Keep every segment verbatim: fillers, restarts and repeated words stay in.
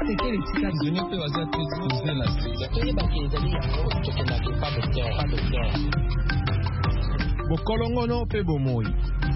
c'était les petits cas de pe waza tuzi na sida et bakizali yango tokenda ke pas docteur pas docteur bokolongono pe bomoi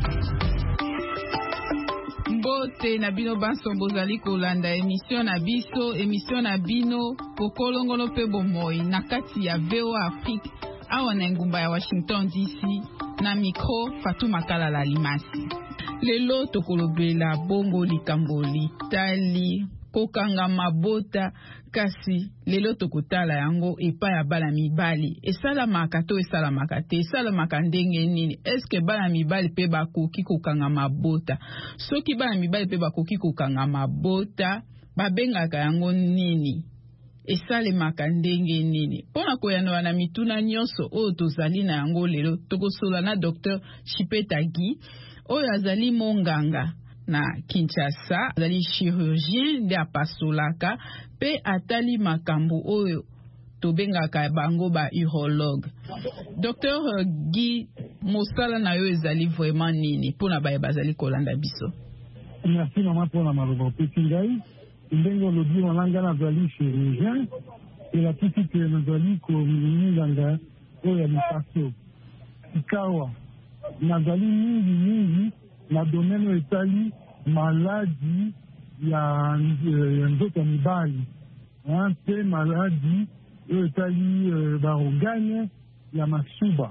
mbote na bino banso bozali kolanda émission na biso émission na bino bokolongono pe bomoi na kati ya V O A Afrique awa na ngumba ya Washington D C na micro Fatou Makala Limasi. Lelo tokolobela bongo likambo litali kokanga mabota kasi lelo tokotala yango epa ya bana mibali esalamaka to esalamaka te esalamaka ndenge nini eske bana mibali pe bakoki kokanga mabota soki bana mibali pe bakoki kokanga mabota babengaka yango nini esalemaka ndenge nini pona koyanoa na mituna nyonso oyo tozali na yango lelo tokosola na docteur Chipeta Guy oyo azali monganga na Kinshasa azali chirurgien de apasolaka pe atali makambo oyo tobengaka bango ba urologue. Docteur Guy mosala na yo ezali vraiment nini pona baye bazali kolanda biso? Merci mama pona maloba peti ngai ndenge olobi malanga nazali chirurgien et la petite nazali kominganga oyo ya mipaso ikawa nazali mingi mingi na domaine etali maladie ya nzoto mibali pe maladie etali baorgane ya masuba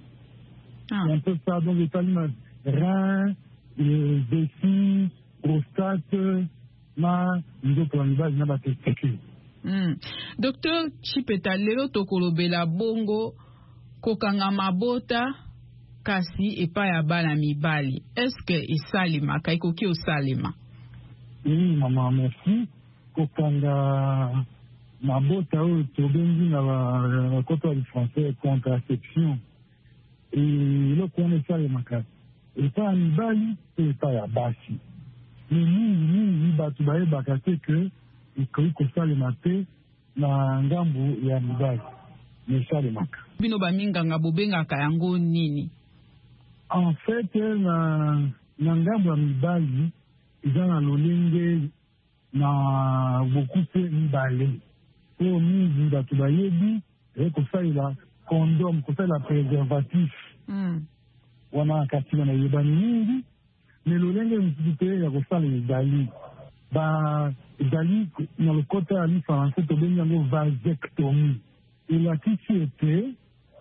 un peu ça donc etali rein vessie prostate na nzoto mibali na batesticule. Docteur Chipeta lelo tokolobela bongo kokanga mabota kasi epa ya bana mibali eske esalima kaikoki osalima? Oui mama merci kokanga mabota oyo tobengi na bakota ya français contraception eloko wana esalemaka epa ya mibali pe epa ya basi me mingi mingi bato bayebaka te ke ekoki kosalema te na ngambu ya mibali me esalemaka. Bino baminganga bobengaka yango nini? En fait, na na ngambo ya mibali eza na lolenge na beaucoup pe mibale oyo mingi bato bayebi ekosalela condom kosalela préservatif wana kati na yebani mingi me lolenge mosusu te ya kosala ezali ba ezali na lokota ya lifrançais tobengi yango vasectomie elakisi ete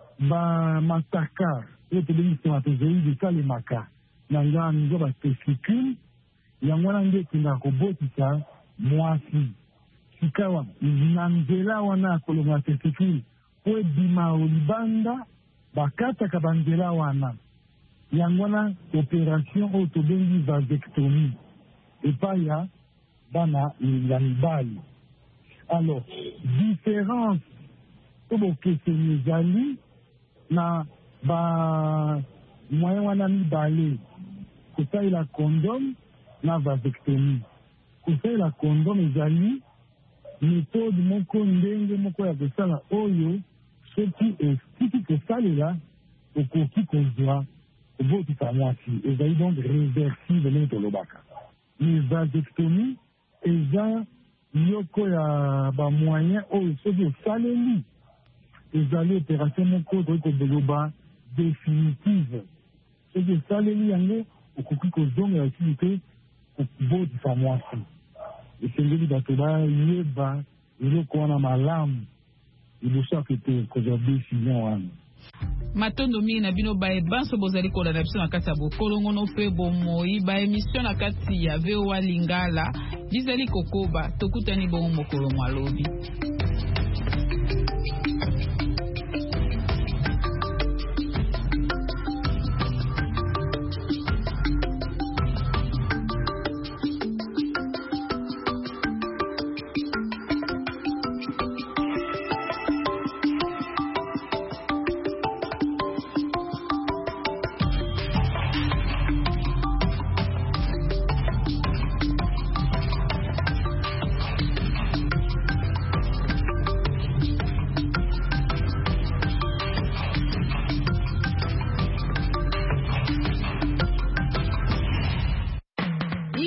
bamataka oyo tobengi spermatozoïde esalemaka na ngambo ba testicule yango wana nde ekendaka kobotisa mwasi sika wana na nzela wana ya kolonga testicule po ebima libanda bakataka banzela wana yango wana opération oyo tobengi vasectomie epai ya bana ya mibali. Alors différence oyo bokeseni ezali na ba moyen wana mibale kosalela condom na vasectomie. Kosalela condom ezali méthode moko ndenge moko ya kosala oyo soki esiki kosalela okoki kozwa kobotisa mwasi ezali donc réversible ndenge tolobaka. Mais vasectomie eza yoko ya bamoyen oyo soki osaleli ezali opération moko tokoki koloba définitive soki esaleli yango okoki kozonga esili te kobotisa mwasi. Esengeli bato bayeba eloko wana malamu liboso ya kete kozwa décision wana. Matondo mingi na bino baye banso bozali kolanda biso na kati ya bokolongono pe bomoi ba émission na kati ya V O A Lingala dizali kokoba tokutani bongo mokolo mwalobi.